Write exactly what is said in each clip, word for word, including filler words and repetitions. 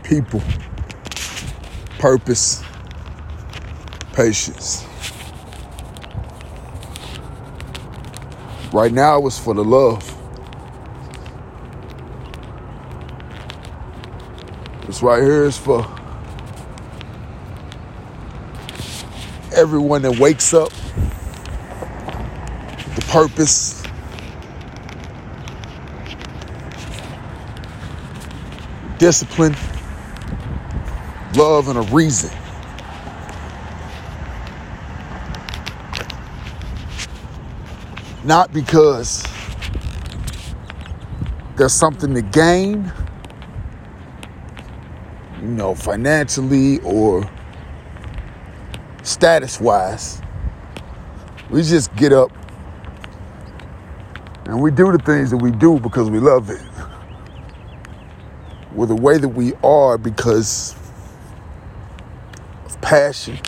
people, purpose, patience. Right now it's for the love. This right here is for everyone that wakes up with the purpose, discipline, love, and a reason. Not because there's something to gain, you know, financially or status-wise. We just get up and we do the things that we do because we love it. We're the way that we are because of passion,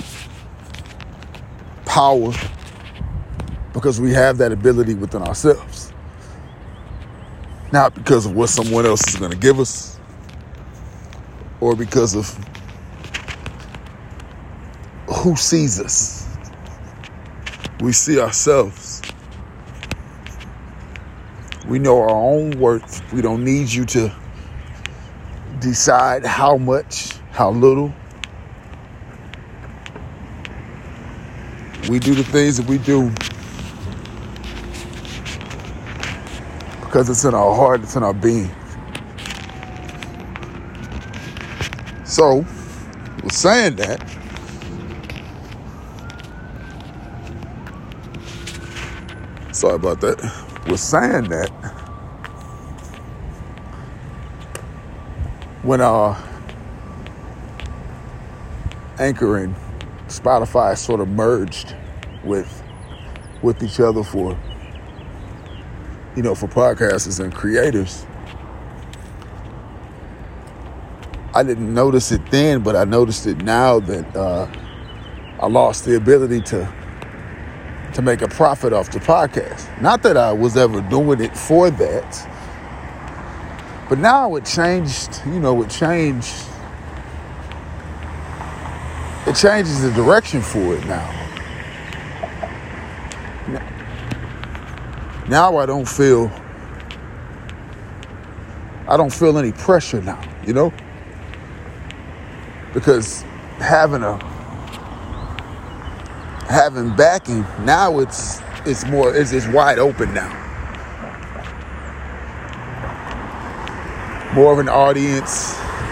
power, because we have that ability within ourselves. Not because of what someone else is going to give us or because of who sees us. We see ourselves. We know our own worth. We don't need you to decide how much, how little. We do the things that we do because it's in our heart, it's in our being. So, with saying that, sorry about that. With saying that, when our Anchor and Spotify sort of merged with with each other for, you know, for podcasters and creators, I didn't notice it then, but I noticed it now that uh, I lost the ability to to make a profit off the podcast. Not that I was ever doing it for that, but now it changed, you know, it changed, it changes the direction for it now. Now I don't feel, I don't feel any pressure now, you know? Because having a, having backing, now it's, it's more, it's, it's wide open now. More of an audience.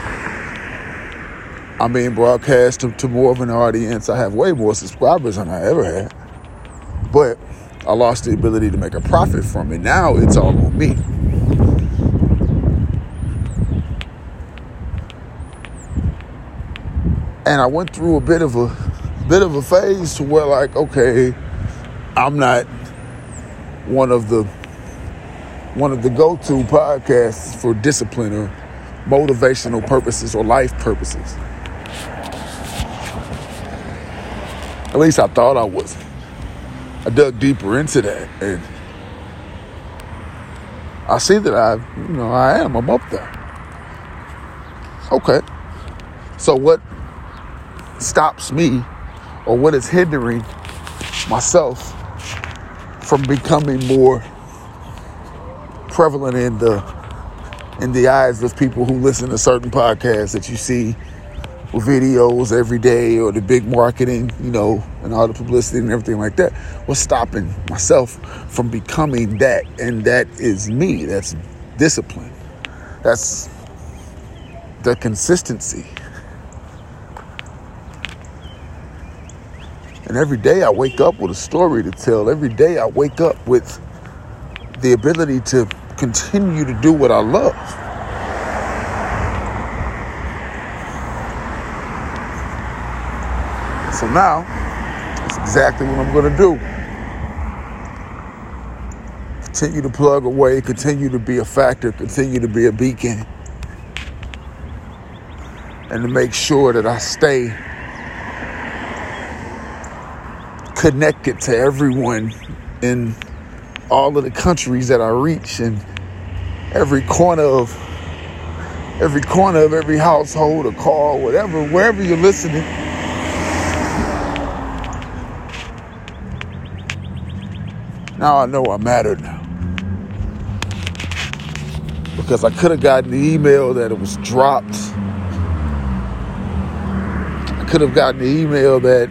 I'm being broadcast to, to more of an audience. I have way more subscribers than I ever had. But I lost the ability to make a profit from it. Now it's all on me. And I went through a bit of a bit of a phase to where, like, okay, I'm not one of the one of the go-to podcasts for discipline or motivational purposes or life purposes. At least I thought I was. I dug deeper into that, and I see that I, you know, I am. I'm up there. Okay. So what stops me, or what is hindering myself from becoming more prevalent in the in the eyes of people who listen to certain podcasts that you see with videos every day, or the big marketing, you know, and all the publicity and everything like that? What's stopping myself from becoming that? And that is me. That's discipline. That's the consistency. And every day I wake up with a story to tell. Every day I wake up with the ability to continue to do what I love. So now, that's exactly what I'm going to do. Continue to plug away, continue to be a factor, continue to be a beacon, and to make sure that I stay connected to everyone in all of the countries that I reach, and every corner of every corner of every household, a car, whatever, wherever you're listening. Now I know I matter now. Because I could have gotten the email that it was dropped. I could have gotten the email that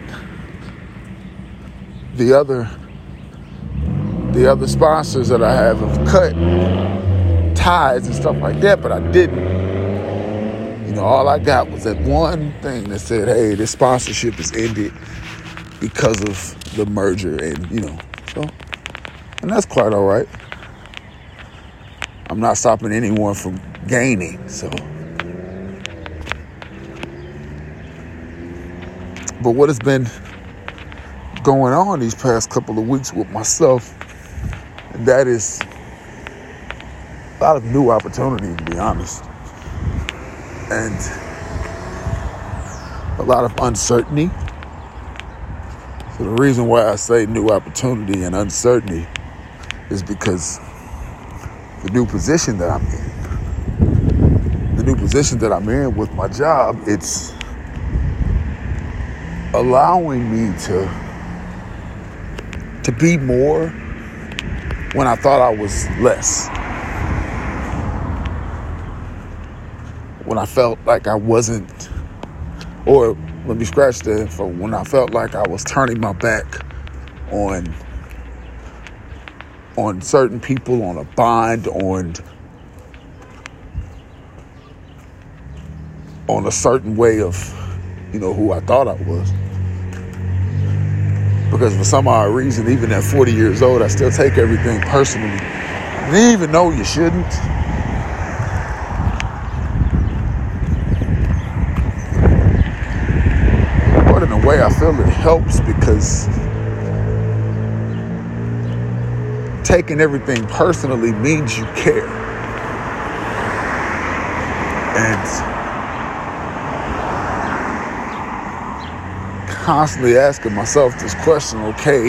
the other the other sponsors that I have have cut ties and stuff like that, but I didn't. You know, all I got was that one thing that said, hey, this sponsorship is ended because of the merger, and, you know, so, and that's quite all right. I'm not stopping anyone from gaining, so. But what has been going on these past couple of weeks with myself, and that is a lot of new opportunity, to be honest, and a lot of uncertainty. So the reason why I say new opportunity and uncertainty is because the new position that I'm in, the new position that I'm in with my job, it's allowing me to to be more when I thought I was less. When I felt like I wasn't, or let me scratch that, for when I felt like I was turning my back on on certain people, on a bond, on on a certain way of, you know, who I thought I was. Because for some odd reason, even at forty years old, I still take everything personally. And even though you shouldn't. But in a way, I feel it helps, because taking everything personally means you care. And constantly asking myself this question, okay,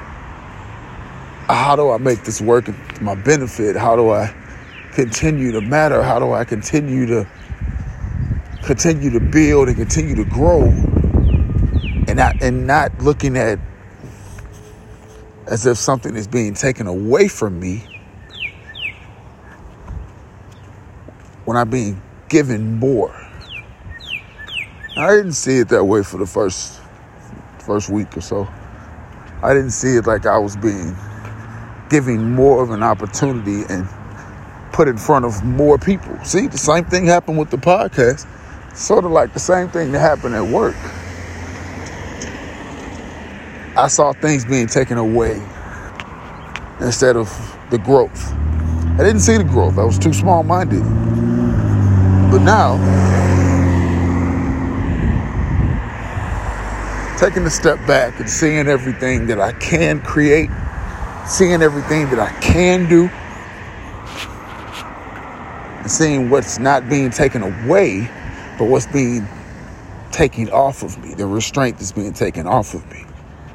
how do I make this work to my benefit? How do I continue to matter? How do I continue to continue to build and continue to grow? And not, and not looking at as if something is being taken away from me when I'm being given more. I didn't see it that way for the first first week or so. I didn't see it like I was being given more of an opportunity and put in front of more people. See, the same thing happened with the podcast. Sort of like the same thing that happened at work. I saw things being taken away instead of the growth. I didn't see the growth. I was too small-minded. But now, taking a step back and seeing everything that I can create, seeing everything that I can do, and seeing what's not being taken away, but what's being taken off of me, the restraint that's being taken off of me.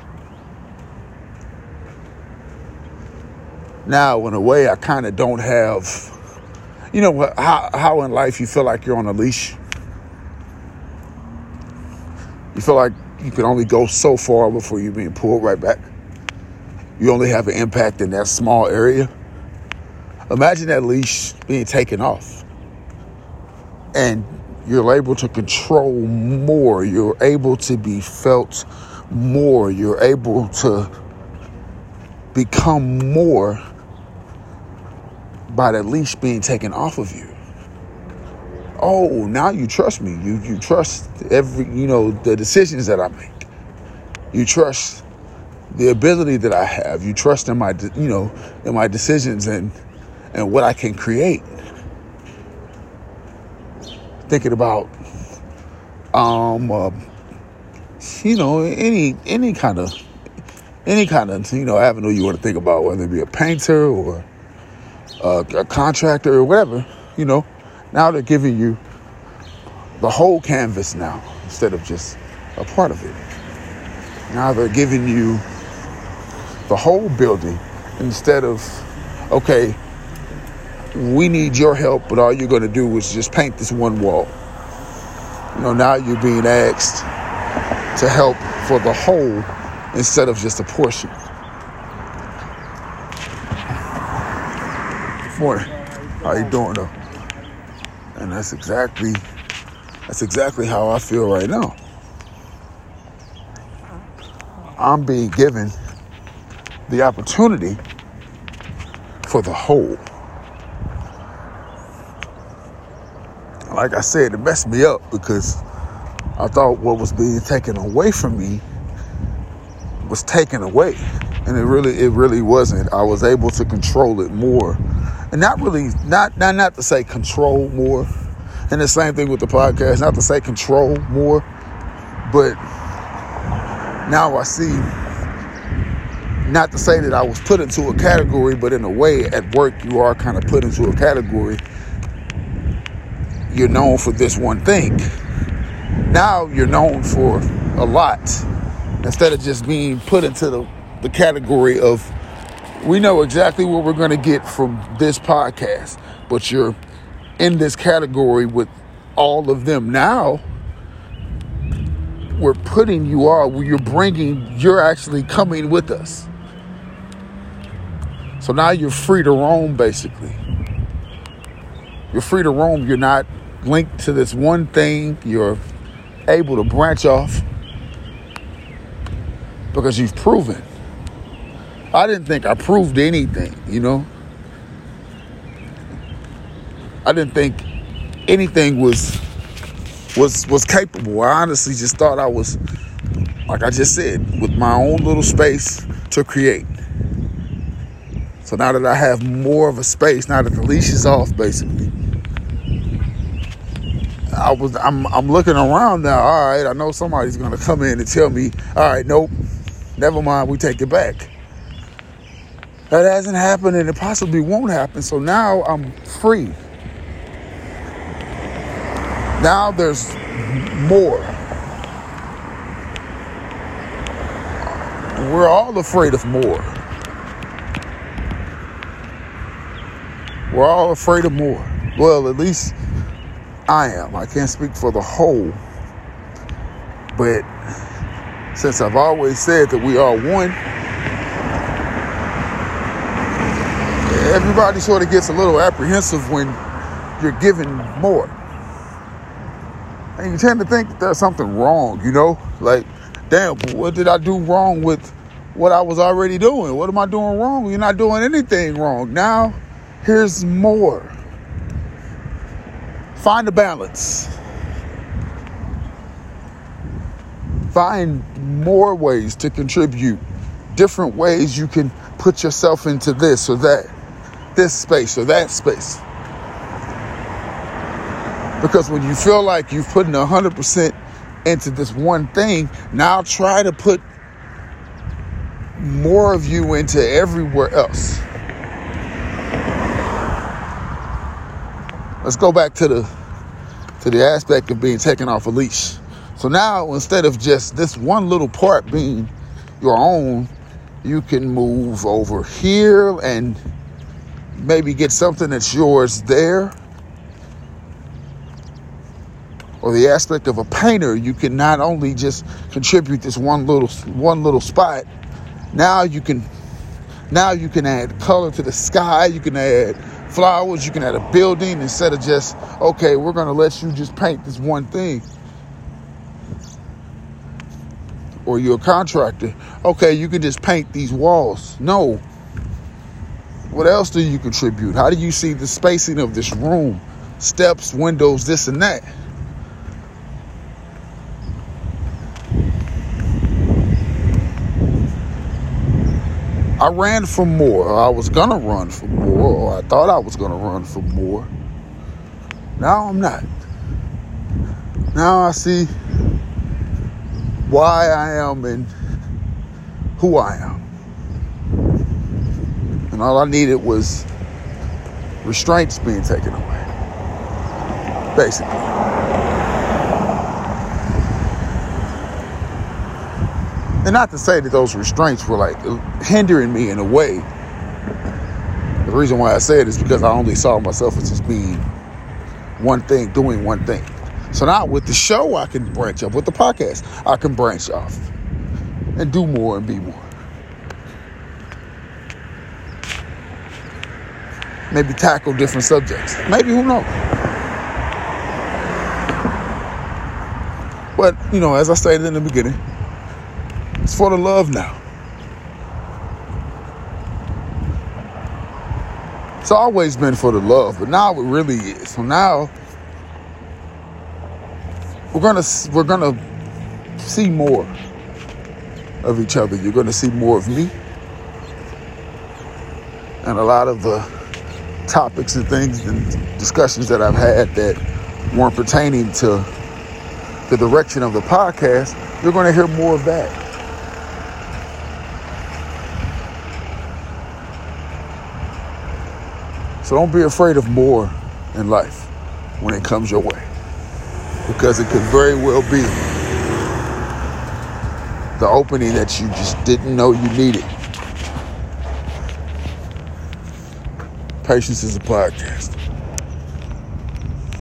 Now, in a way, I kind of don't have, you know, how, how in life you feel like you're on a leash. You feel like you can only go so far before you're being pulled right back. You only have an impact in that small area. Imagine that leash being taken off. And you're able to control more. You're able to be felt more. You're able to become more by that leash being taken off of you. Oh, now you trust me. You you trust every, you know, the decisions that I make. You trust the ability that I have. You trust in my, you know, in my decisions and and what I can create. Thinking about, um, uh, you know, any any kind of any kind of you know avenue you want to think about, whether it be a painter or a, a contractor or whatever, you know. Now they're giving you the whole canvas now instead of just a part of it. Now they're giving you the whole building instead of, okay, we need your help, but all you're going to do is just paint this one wall. You know, now you're being asked to help for the whole instead of just a portion. Morning. How you doing though? And that's exactly that's exactly how I feel right now. I'm being given the opportunity for the whole. Like I said, it messed me up because I thought what was being taken away from me was taken away. And it really it really wasn't. I was able to control it more. And not really, not, not not to say control more. And the same thing with the podcast, not to say control more. But now I see, not to say that I was put into a category, but in a way at work you are kind of put into a category. You're known for this one thing. Now you're known for a lot. Instead of just being put into the, the category of, we know exactly what we're going to get from this podcast, but you're in this category with all of them. Now we're putting you all, you're bringing, you're actually coming with us. So now you're free to roam, basically. You're free to roam. You're not linked to this one thing. You're able to branch off because you've proven. I didn't think I proved anything, you know. I didn't think anything was was was capable. I honestly just thought I was, like I just said, with my own little space to create. So now that I have more of a space, now that the leash is off, basically, I was I'm I'm looking around now. All right, I know somebody's gonna come in and tell me, all right, nope, never mind, we take it back. That hasn't happened and it possibly won't happen. So now I'm free. Now there's more. We're all afraid of more. We're all afraid of more. Well, at least I am. I can't speak for the whole. But since I've always said that we are one, everybody sort of gets a little apprehensive when you're given more. And you tend to think that there's something wrong, you know? Like, damn, what did I do wrong with what I was already doing? What am I doing wrong? You're not doing anything wrong. Now, here's more. Find a balance. Find more ways to contribute. Different ways you can put yourself into this or that. This space or that space. Because when you feel like you've put in one hundred percent into this one thing, now try to put more of you into everywhere else. Let's go back to the to the aspect of being taken off a leash. So now, instead of just this one little part being your own, you can move over here and maybe get something that's yours there. Or the aspect of a painter, you can not only just contribute this one little one little spot. Now you can now you can add color to the sky. You can add flowers. You can add a building instead of just, okay, we're gonna let you just paint this one thing. Or you're a contractor. Okay, you can just paint these walls. No. What else do you contribute? How do you see the spacing of this room? Steps, windows, this and that. I ran for more. I was gonna run for more, or I thought I was gonna run for more. Now I'm not. Now I see why I am and who I am. And all I needed was restraints being taken away. Basically. And not to say that those restraints were like hindering me in a way. The reason why I say it is because I only saw myself as just being one thing, doing one thing. So now with the show, I can branch off. With the podcast, I can branch off and do more and be more. Maybe tackle different subjects. Maybe, who knows? But, you know, as I stated in the beginning, it's for the love now. It's always been for the love, but now it really is. So now we're gonna we're gonna see more of each other. You're gonna see more of me, and a lot of the topics and things and discussions that I've had that weren't pertaining to the direction of the podcast. You're gonna hear more of that. So don't be afraid of more in life when it comes your way, because it could very well be the opening that you just didn't know you needed. Patience is a podcast.